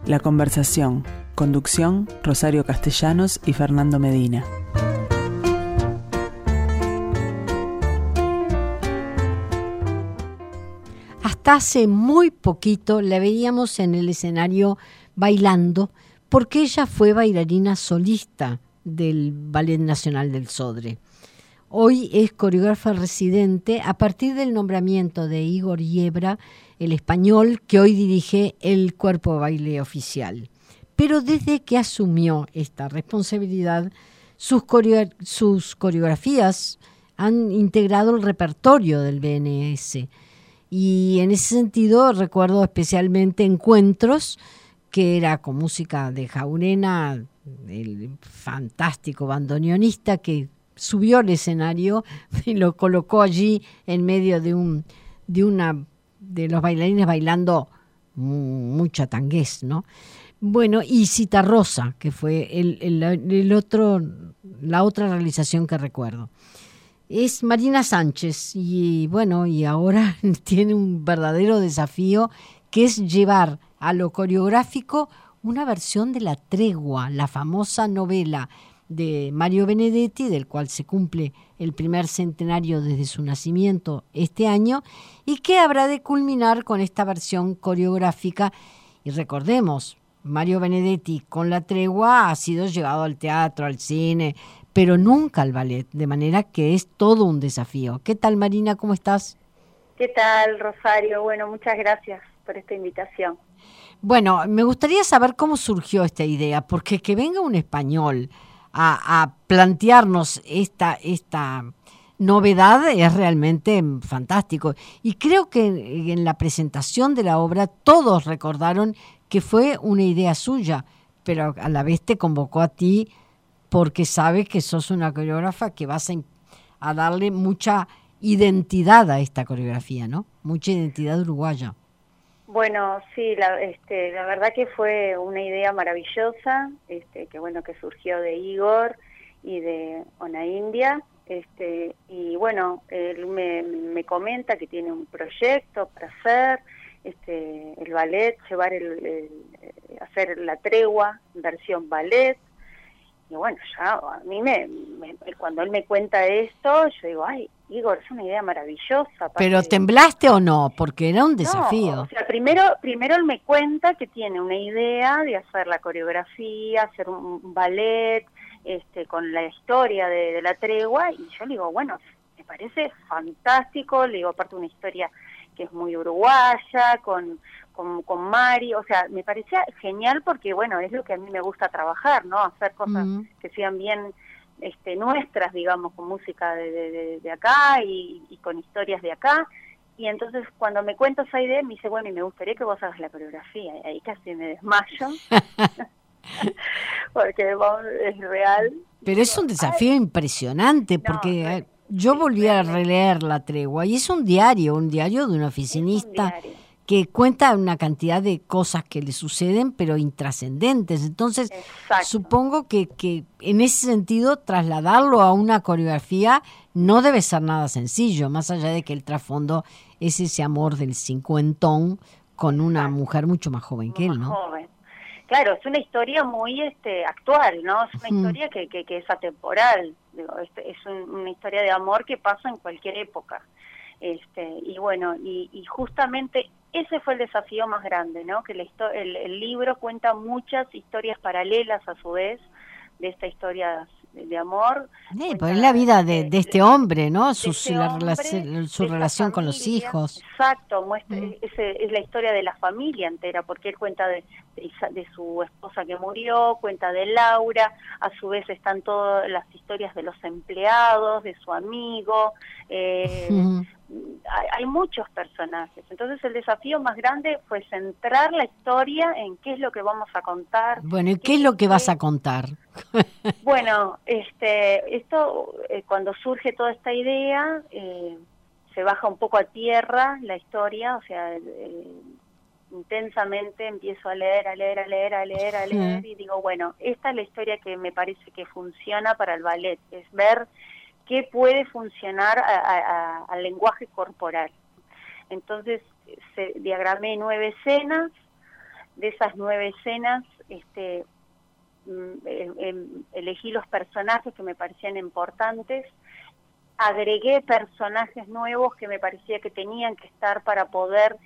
La conversación. Conducción, Rosario Castellanos y Fernando Medina. Hasta hace muy poquito la veíamos en el escenario bailando, porque ella fue bailarina solista del Ballet Nacional del Sodre. Hoy es coreógrafa residente a partir del nombramiento de Igor Yebra, el español que hoy dirige el Cuerpo de Baile Oficial. Pero desde que asumió esta responsabilidad, sus coreografías han integrado el repertorio del BNS. Y en ese sentido recuerdo especialmente Encuentros, que era con música de Jaurena, el fantástico bandoneonista que subió al escenario y lo colocó allí en medio de los bailarines bailando mucha tangués, ¿no? Bueno, y Citarrosa, que fue la otra realización que recuerdo. Es Marina Sánchez y bueno, y ahora tiene un verdadero desafío que es llevar a lo coreográfico una versión de La Tregua, la famosa novela de Mario Benedetti, del cual se cumple el primer centenario desde su nacimiento este año, y que habrá de culminar con esta versión coreográfica. Y recordemos, Mario Benedetti con La Tregua ha sido llevado al teatro, al cine, pero nunca al ballet, de manera que es todo un desafío. ¿Qué tal, Marina? ¿Cómo estás? ¿Qué tal, Rosario? Bueno, muchas gracias por esta invitación. Bueno, me gustaría saber cómo surgió esta idea, porque que venga un español a plantearnos esta novedad es realmente fantástico. Y creo que en la presentación de la obra todos recordaron que fue una idea suya, pero a la vez te convocó a ti porque sabe que sos una coreógrafa que vas a darle mucha identidad a esta coreografía, ¿no? Mucha identidad uruguaya. Bueno, sí, la verdad que fue una idea maravillosa, que surgió de Igor y de Ona India, y bueno, él me comenta que tiene un proyecto para hacer el ballet, hacer La Tregua, versión ballet. Y bueno, ya a mí cuando él me cuenta esto, yo digo, ay, Igor, es una idea maravillosa. ¿Pero temblaste o no? Porque era un desafío. No, o sea, primero él me cuenta que tiene una idea de hacer la coreografía, hacer un ballet, con la historia de La Tregua, y yo le digo, bueno, me parece fantástico, le digo, aparte una historia que es muy uruguaya, con Mari, o sea, me parecía genial porque, bueno, es lo que a mí me gusta trabajar, ¿no? Hacer cosas que sean bien nuestras, digamos, con música de acá y con historias de acá. Y entonces cuando me cuenta esa idea, me dice, bueno, y me gustaría que vos hagas la coreografía. Y ahí casi me desmayo, porque es real. Pero es un desafío impresionante, porque yo volví a releer La Tregua, y es un diario de un oficinista que cuenta una cantidad de cosas que le suceden, pero intrascendentes. Entonces, supongo que en ese sentido, trasladarlo a una coreografía no debe ser nada sencillo, más allá de que el trasfondo es ese amor del cincuentón con una mujer mucho más joven que él, ¿no? Joven. Claro, es una historia muy actual, ¿no? Es una historia que es atemporal. Digo, es una historia de amor que pasa en cualquier época. Y bueno, y justamente ese fue el desafío más grande, ¿no? Que el libro cuenta muchas historias paralelas a su vez de esta historia de amor. Pues es la vida de este hombre, ¿no? Su relación con los hijos. Exacto, es la historia de la familia entera, porque él cuenta de su esposa que murió, cuenta de Laura, a su vez están todas las historias de los empleados, de su amigo, hay muchos personajes. Entonces el desafío más grande fue centrar la historia en qué es lo que vamos a contar. Bueno, ¿y qué es lo que vas a contar? Bueno, cuando surge toda esta idea, se baja un poco a tierra la historia, o sea, intensamente empiezo a leer y digo, bueno, esta es la historia que me parece que funciona para el ballet, es ver qué puede funcionar al lenguaje corporal. Entonces diagramé 9 escenas, de esas 9 escenas, elegí los personajes que me parecían importantes, agregué personajes nuevos que me parecía que tenían que estar para poder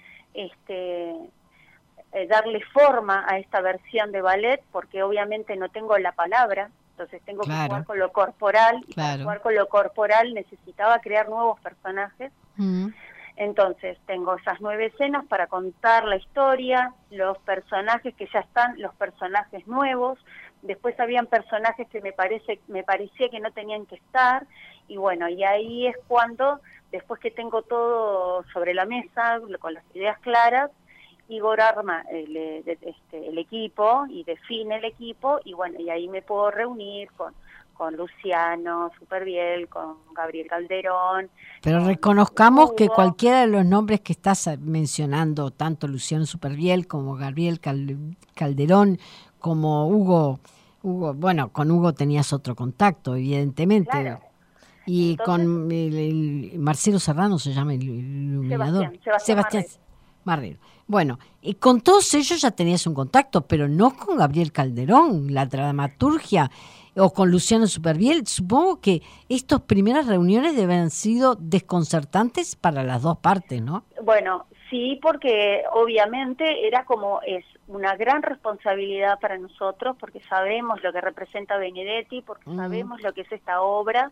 darle forma a esta versión de ballet, porque obviamente no tengo la palabra, entonces tengo que jugar con lo corporal, y para jugar con lo corporal necesitaba crear nuevos personajes. Entonces tengo esas 9 escenas para contar la historia, los personajes que ya están, los personajes nuevos. Después habían personajes que me parecía que no tenían que estar, y bueno, y ahí es cuando, después que tengo todo sobre la mesa, con las ideas claras, Igor arma el equipo y define el equipo, y bueno, y ahí me puedo reunir con Luciano Supervielle, con Gabriel Calderón. Pero reconozcamos que cualquiera de los nombres que estás mencionando, tanto Luciano Supervielle como Gabriel Calderón, como Hugo, bueno, con Hugo tenías otro contacto, evidentemente. Claro. Y entonces, con Marcelo Serrano se llama el iluminador. Sebastián Marrero. Bueno, y con todos ellos ya tenías un contacto, pero no con Gabriel Calderón, la dramaturgia, o con Luciano Supervielle. Supongo que estas primeras reuniones deben haber sido desconcertantes para las dos partes, ¿no? Bueno, sí, porque obviamente es una gran responsabilidad para nosotros, porque sabemos lo que representa Benedetti, porque sabemos lo que es esta obra,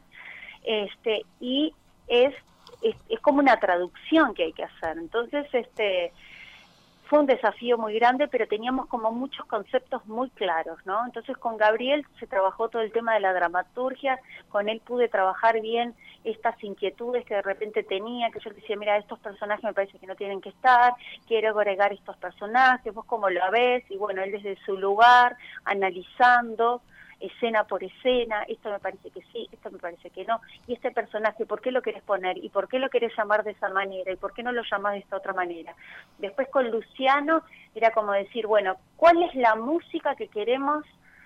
y es como una traducción que hay que hacer. Entonces, fue un desafío muy grande, pero teníamos como muchos conceptos muy claros, ¿no? Entonces con Gabriel se trabajó todo el tema de la dramaturgia, con él pude trabajar bien estas inquietudes que de repente tenía, que yo decía, mira, estos personajes me parece que no tienen que estar, quiero agregar estos personajes, vos cómo lo ves, y bueno, él desde su lugar, analizando escena por escena, esto me parece que sí, esto me parece que no, y este personaje, ¿por qué lo querés poner? ¿Y por qué lo querés llamar de esa manera? ¿Y por qué no lo llamás de esta otra manera? Después con Luciano era como decir, bueno, ¿cuál es la música que queremos,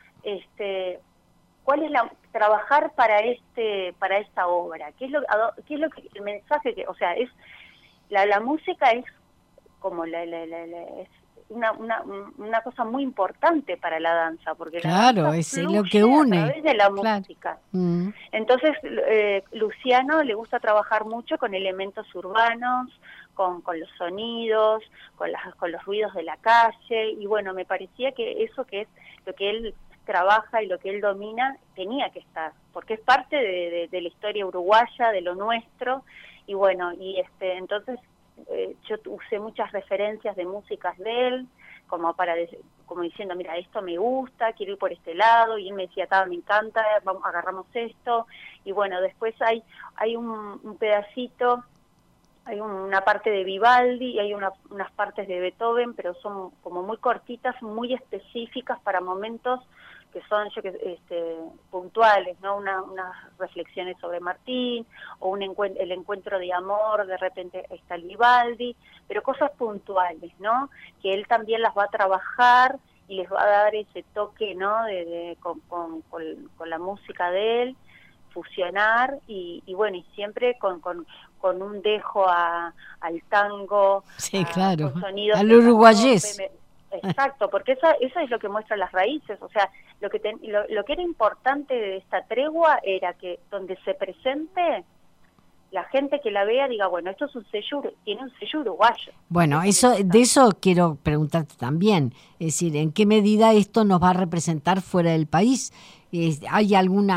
cuál es trabajar para esta obra? ¿Qué es lo que el mensaje que, o sea, es la música es como es una cosa muy importante para la danza, porque claro, la danza es lo que une a través de la música. Entonces, Luciano le gusta trabajar mucho con elementos urbanos, con los sonidos, con los ruidos de la calle, y bueno, me parecía que eso que es lo que él trabaja y lo que él domina tenía que estar, porque es parte de la historia uruguaya, de lo nuestro, y bueno, y entonces yo usé muchas referencias de músicas de él, como diciendo, mira, esto me gusta, quiero ir por este lado, y él me decía, me encanta, agarramos esto, y bueno, después hay un pedacito, hay una parte de Vivaldi y hay unas partes de Beethoven, pero son como muy cortitas, muy específicas para momentos que son puntuales, ¿no? Unas reflexiones sobre Martín, o el encuentro de amor, de repente está el Vivaldi, pero cosas puntuales, ¿no? Que él también las va a trabajar y les va a dar ese toque, ¿no? Con la música de él, fusionar, y bueno, y siempre con un dejo al tango, sí, claro, al uruguayés. Exacto, porque eso es lo que muestra las raíces, o sea, lo que era importante de esta tregua era que donde se presente, la gente que la vea diga, bueno, esto es tiene un sello uruguayo. Bueno, de eso quiero preguntarte también, es decir, ¿en qué medida esto nos va a representar fuera del país? ¿Hay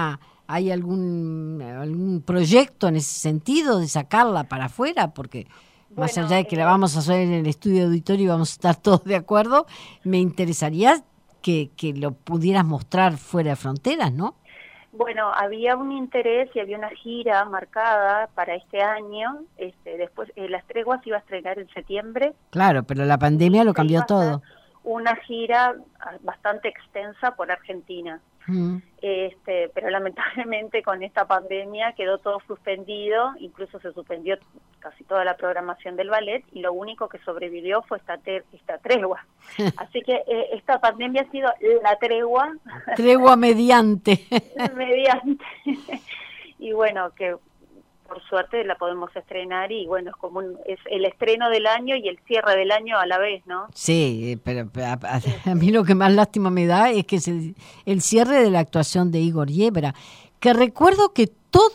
algún proyecto en ese sentido de sacarla para afuera? Porque más allá de que la vamos a hacer en el estudio auditorio y vamos a estar todos de acuerdo, me interesaría que lo pudieras mostrar fuera de fronteras, ¿no? Bueno, había un interés y había una gira marcada para este año. Después Las Treguas se iba a estrenar en septiembre. Claro, pero la pandemia lo cambió todo. Una gira bastante extensa por Argentina. Pero lamentablemente con esta pandemia quedó todo suspendido, incluso se suspendió casi toda la programación del ballet, y lo único que sobrevivió fue esta tregua. Así que esta pandemia ha sido la tregua. Tregua mediante. Mediante. Y bueno, que por suerte la podemos estrenar y bueno, es el estreno del año y el cierre del año a la vez, ¿no? Sí, pero a mí lo que más lástima me da es que es el cierre de la actuación de Igor Yebra, que recuerdo que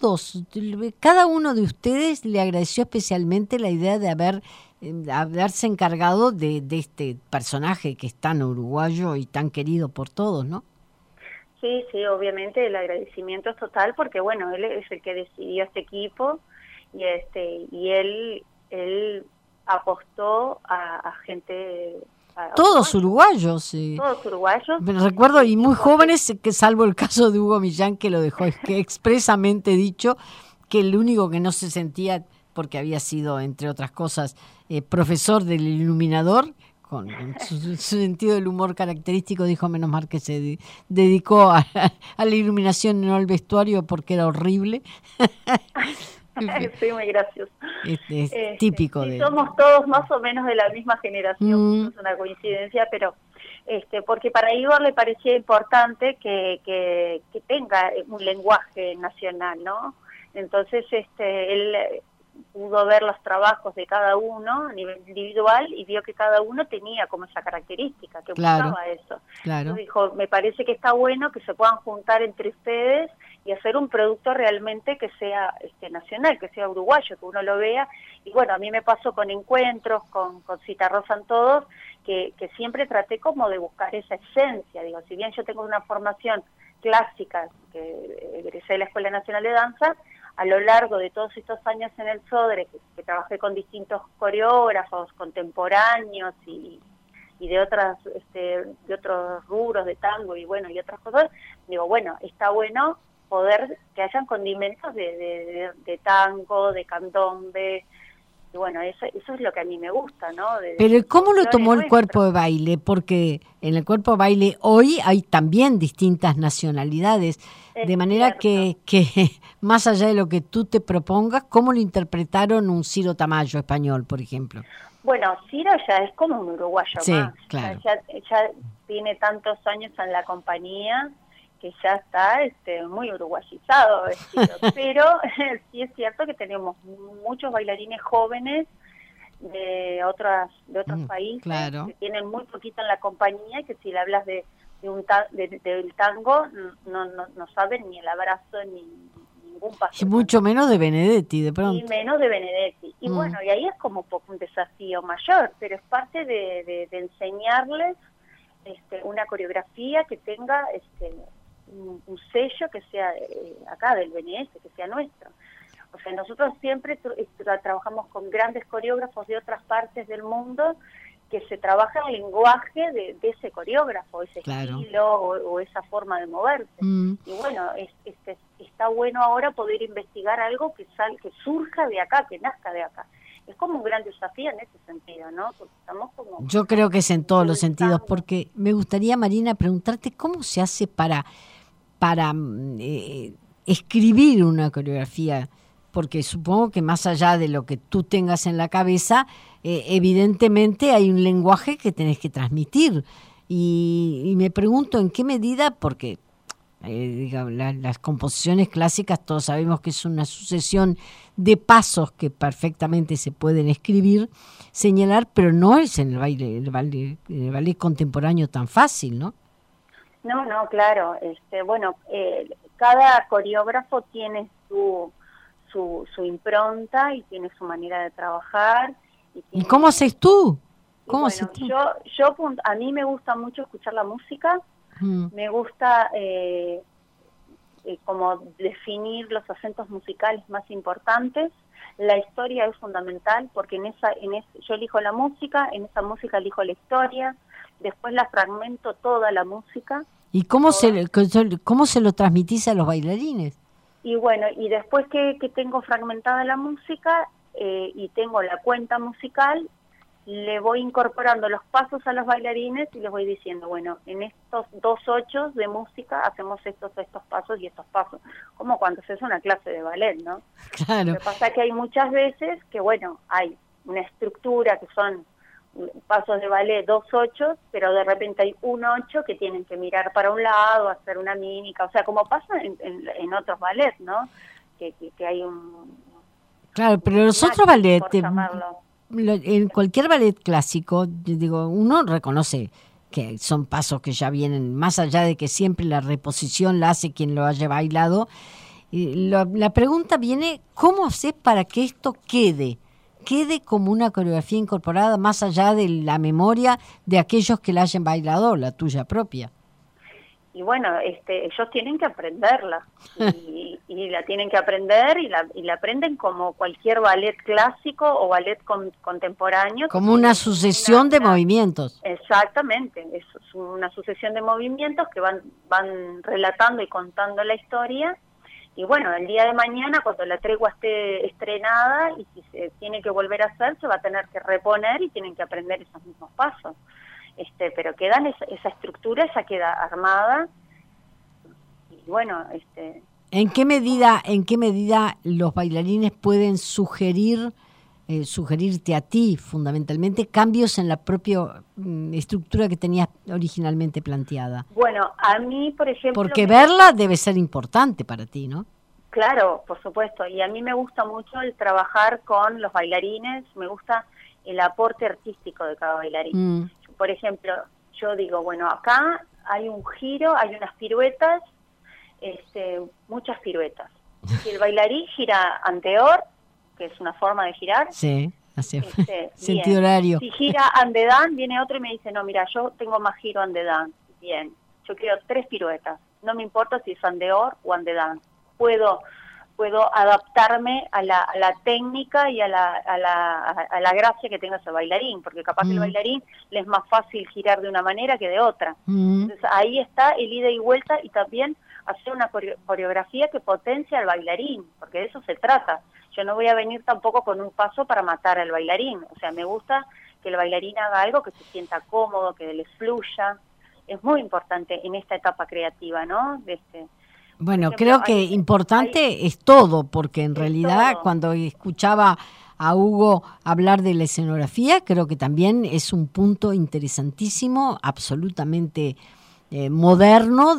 cada uno de ustedes le agradeció especialmente la idea de haberse encargado de este personaje que es tan uruguayo y tan querido por todos, ¿no? Sí, sí, obviamente el agradecimiento es total porque bueno, él es el que decidió este equipo y él apostó a gente todos uruguayos, sí. Todos uruguayos. Me recuerdo, y muy jóvenes, que salvo el caso de Hugo Millán, que lo dejó expresamente dicho, que el único que no se sentía, porque había sido, entre otras cosas, profesor del Iluminador, con su sentido del humor característico, dijo menos mal que se dedicó a la iluminación y no al vestuario porque era horrible. Sí, muy gracioso. Es típico sí, de... Somos todos más o menos de la misma generación, es una coincidencia, pero porque para Igor le parecía importante que tenga un lenguaje nacional, ¿no? Entonces él pudo ver los trabajos de cada uno a nivel individual y vio que cada uno tenía como esa característica, que buscaba eso. Claro. Entonces dijo, me parece que está bueno que se puedan juntar entre ustedes y hacer un producto realmente que sea nacional, que sea uruguayo, que uno lo vea. Y bueno, a mí me pasó con encuentros, con Citarrosa todos, que siempre traté como de buscar esa esencia. Digo, si bien yo tengo una formación clásica, que egresé de la Escuela Nacional de Danza, a lo largo de todos estos años en el Sodre, que trabajé con distintos coreógrafos contemporáneos y de otros rubros de tango y bueno, y otras cosas, digo, bueno, está bueno poder que hayan condimentos de tango, de candombe, y bueno, eso es lo que a mí me gusta, ¿no? Pero ¿cómo lo tomó el cuerpo de baile? Porque en el cuerpo de baile hoy hay también distintas nacionalidades, de manera que más allá de lo que tú te propongas, ¿cómo lo interpretaron un Ciro Tamayo español, por ejemplo? Bueno, Ciro ya es como un uruguayo sí, más. Claro. Ya tiene tantos años en la compañía que ya está muy uruguayizado, pero sí es cierto que tenemos muchos bailarines jóvenes de otros países, claro, que tienen muy poquito en la compañía y que si le hablas del tango no saben ni el abrazo ni ningún paso. Y mucho menos de Benedetti, de pronto. Y menos de Benedetti. Y bueno, y ahí es como un desafío mayor, pero es parte de enseñarles una coreografía que tenga un sello que sea acá del BNS, que sea nuestro. O sea, nosotros siempre trabajamos con grandes coreógrafos de otras partes del mundo que se trabaja el lenguaje de ese coreógrafo, ese estilo o esa forma de moverse. Y bueno, está bueno ahora poder investigar algo que surja de acá, que nazca de acá. Es como un gran desafío en ese sentido, ¿no? Porque estamos como... Yo creo que es en todos los sentidos, porque me gustaría, Marina, preguntarte cómo se hace para escribir una coreografía, porque supongo que más allá de lo que tú tengas en la cabeza, evidentemente hay un lenguaje que tenés que transmitir. Y me pregunto en qué medida, porque digamos, las composiciones clásicas todos sabemos que es una sucesión de pasos que perfectamente se pueden escribir, señalar, pero no es en el ballet contemporáneo tan fácil, ¿no? No, claro. Bueno, cada coreógrafo tiene su impronta y tiene su manera de trabajar. ¿Y cómo haces tú? A mí me gusta mucho escuchar la música. Me gusta como definir los acentos musicales más importantes. La historia es fundamental porque yo elijo la música, en esa música elijo la historia, después la fragmento toda la música. ¿Y cómo se lo transmitís a los bailarines? Y bueno, y después que tengo fragmentada la música y tengo la cuenta musical, le voy incorporando los pasos a los bailarines y les voy diciendo, bueno, en estos 2/8 de música hacemos estos pasos y estos pasos, como cuando se hace una clase de ballet, ¿no? Claro. Lo que pasa es que hay muchas veces que, bueno, hay una estructura que son pasos de ballet 2/8, pero de repente hay 1/8 que tienen que mirar para un lado, hacer una mímica, o sea, como pasa en otros ballets, ¿no? Que hay un Claro, pero los otros ballet, por llamarlo. En cualquier ballet clásico, digo, uno reconoce que son pasos que ya vienen, más allá de que siempre la reposición la hace quien lo haya bailado. La pregunta viene, ¿cómo haces para que esto quede como una coreografía incorporada más allá de la memoria de aquellos que la hayan bailado, la tuya propia? Y bueno, ellos tienen que aprenderla y la tienen que aprender y la aprenden como cualquier ballet clásico o ballet contemporáneo. Como una sucesión de movimientos. Exactamente, es una sucesión de movimientos que van relatando y contando la historia. Y bueno, el día de mañana, cuando la tregua esté estrenada y si se tiene que volver a hacer, se va a tener que reponer y tienen que aprender esos mismos pasos. Pero quedan esa estructura, ya queda armada. Y bueno, ¿En qué medida los bailarines pueden sugerirte a ti, fundamentalmente, cambios en la propia estructura que tenías originalmente planteada? Bueno, a mí, por ejemplo... Porque verla debe ser importante para ti, ¿no? Claro, por supuesto. Y a mí me gusta mucho el trabajar con los bailarines, me gusta el aporte artístico de cada bailarín. Por ejemplo, yo digo, bueno, acá hay un giro, hay unas piruetas, muchas piruetas. Si el bailarín gira anterior, que es una forma de girar. Sí, así sentido horario. Si gira andedán, viene otro y me dice, no, mira, yo tengo más giro andedán. Bien, yo quiero 3 piruetas. No me importa si es andeor o andedán. Puedo adaptarme a la técnica y a la gracia que tenga ese bailarín, porque capaz que el bailarín le es más fácil girar de una manera que de otra. Entonces ahí está el ida y vuelta y también hacer una coreografía que potencie al bailarín, porque de eso se trata. Yo no voy a venir tampoco con un paso para matar al bailarín, o sea, me gusta que el bailarín haga algo que se sienta cómodo, que le fluya. Es muy importante en esta etapa creativa, ¿no? Bueno, creo que importante es todo, porque en realidad cuando escuchaba a Hugo hablar de la escenografía, creo que también es un punto interesantísimo, absolutamente moderno,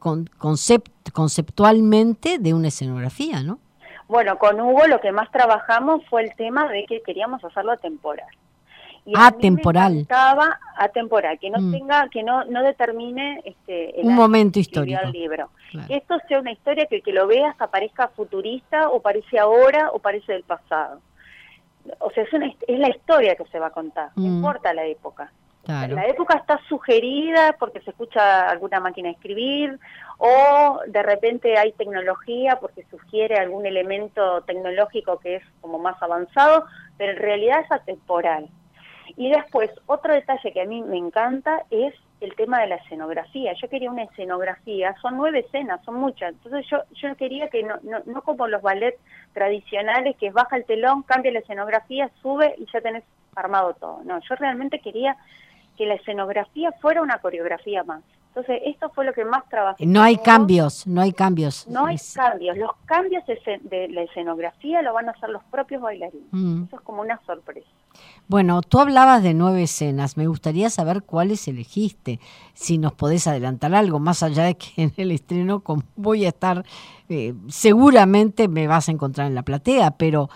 conceptualmente de una escenografía, ¿no? Bueno, con Hugo lo que más trabajamos fue el tema de que queríamos hacerlo atemporal. Y atemporal. Me encantaba atemporal, que no tenga, que no determine un momento histórico. El libro. Claro. Que esto sea una historia que lo veas parezca futurista o parece ahora o parece del pasado. O sea, es la historia que se va a contar, no importa la época. Claro. La época está sugerida porque se escucha alguna máquina de escribir o de repente hay tecnología porque sugiere algún elemento tecnológico que es como más avanzado, pero en realidad es atemporal. Y después, otro detalle que a mí me encanta es el tema de la escenografía. Yo quería una escenografía, son 9 escenas, son muchas. Entonces yo quería que no como los ballets tradicionales, que baja el telón, cambia la escenografía, sube y ya tenés armado todo. No, yo realmente quería que la escenografía fuera una coreografía más. Entonces, esto fue lo que más trabajé. No hay cambios, no hay cambios. No hay cambios. Los cambios de la escenografía lo van a hacer los propios bailarines. Eso es como una sorpresa. Bueno, tú hablabas de 9 escenas. Me gustaría saber cuáles elegiste. Si nos podés adelantar algo, más allá de que en el estreno voy a estar, seguramente me vas a encontrar en la platea, pero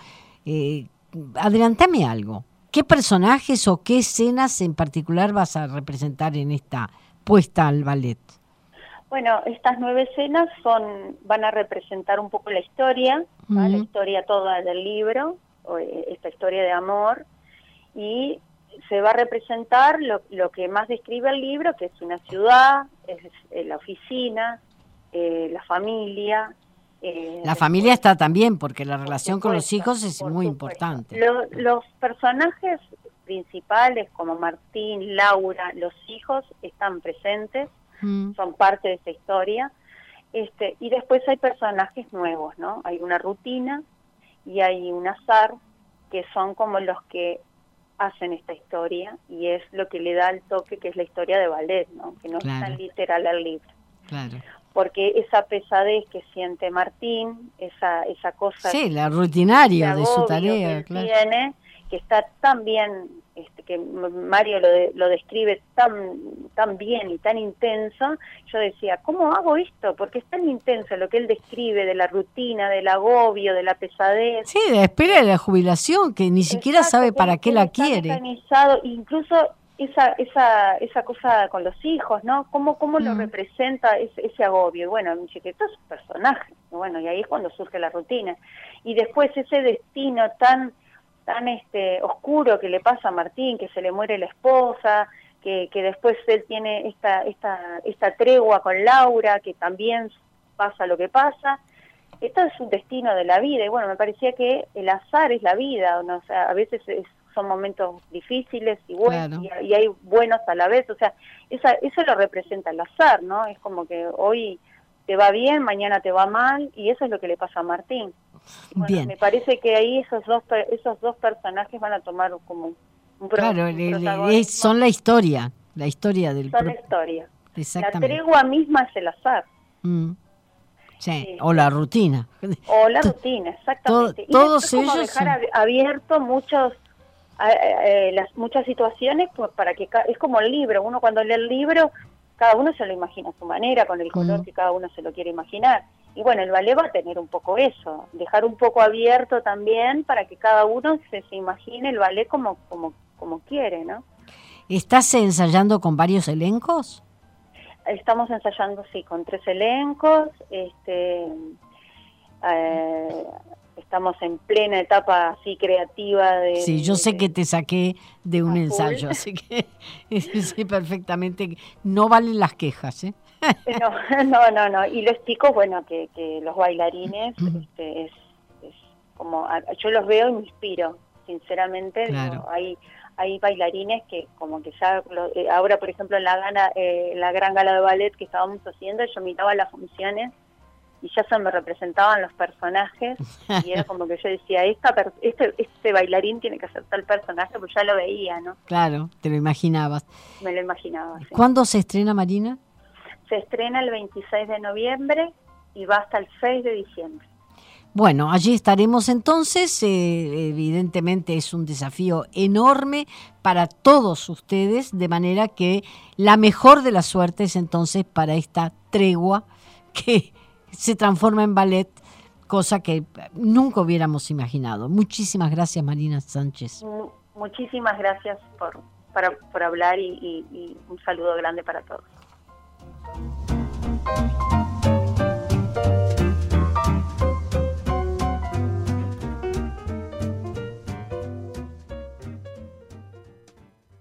adelantame algo. ¿Qué personajes o qué escenas en particular vas a representar en esta puesta al ballet? Bueno, estas 9 escenas van a representar un poco la historia, la historia toda del libro, esta historia de amor, y se va a representar lo que más describe el libro, que es una ciudad, es la oficina, la familia. La familia está también, porque la relación con los hijos es muy importante. Los personajes principales, como Martín, Laura, los hijos, están presentes, son parte de esa historia. Y después hay personajes nuevos, ¿no? Hay una rutina y hay un azar, que son como los que hacen esta historia, y es lo que le da el toque, que es la historia de ballet, ¿no? Que no es tan literal al libro. Claro. Porque esa pesadez que siente Martín, esa cosa... Sí, la rutinaria de su tarea, que tiene, que está tan bien que Mario lo describe tan bien y tan intenso, yo decía, ¿cómo hago esto? Porque es tan intenso lo que él describe de la rutina, del agobio, de la pesadez. Sí, de la espera de la jubilación, que ni siquiera sabe para qué la quiere. Organizado, incluso esa cosa con los hijos, ¿no? ¿Cómo lo representa ese agobio? Y bueno, me dice que esto es un personaje. Bueno, y ahí es cuando surge la rutina. Y después ese destino tan oscuro que le pasa a Martín, que se le muere la esposa, que después él tiene esta tregua con Laura, que también pasa lo que pasa. Esto es un destino de la vida, y bueno, me parecía que el azar es la vida, ¿no? O sea, a veces son momentos difíciles y buenos, claro, y hay buenos a la vez, o sea, eso lo representa el azar, ¿no? Es como que hoy te va bien, mañana te va mal, y eso es lo que le pasa a Martín. Bueno, bien. Me parece que ahí esos dos personajes van a tomar como un son la historia del... Son la historia. Exactamente. La tregua misma es el azar. Sí, o la rutina. O la rutina, exactamente. Todos y es como ellos dejar abierto muchas situaciones, pues para que es como el libro. Uno cuando lee el libro, cada uno se lo imagina a su manera, con el color que cada uno se lo quiere imaginar. Y bueno, el ballet va a tener un poco eso, dejar un poco abierto también para que cada uno se imagine el ballet como quiere, ¿no? ¿Estás ensayando con varios elencos? Estamos ensayando, sí, con 3 elencos. Estamos en plena etapa así creativa sí, yo sé que te saqué de un ensayo, así que sí, perfectamente. No valen las quejas, ¿eh? No. Y los chicos, bueno, que los bailarines, es como, yo los veo y me inspiro, sinceramente. Claro. Digo, hay bailarines que como que ya, ahora por ejemplo en la gran gala de ballet que estábamos haciendo, yo miraba las funciones y ya se me representaban los personajes y era como que yo decía, este bailarín tiene que hacer tal personaje, pues ya lo veía, ¿no? Claro, te lo imaginabas. Me lo imaginaba, sí. ¿Cuándo se estrena, Marina? Se estrena el 26 de noviembre y va hasta el 6 de diciembre. Bueno, allí estaremos entonces. Evidentemente es un desafío enorme para todos ustedes, de manera que la mejor de las suertes entonces para esta tregua que se transforma en ballet, cosa que nunca hubiéramos imaginado. Muchísimas gracias, Marina Sánchez. Muchísimas gracias por hablar y un saludo grande para todos.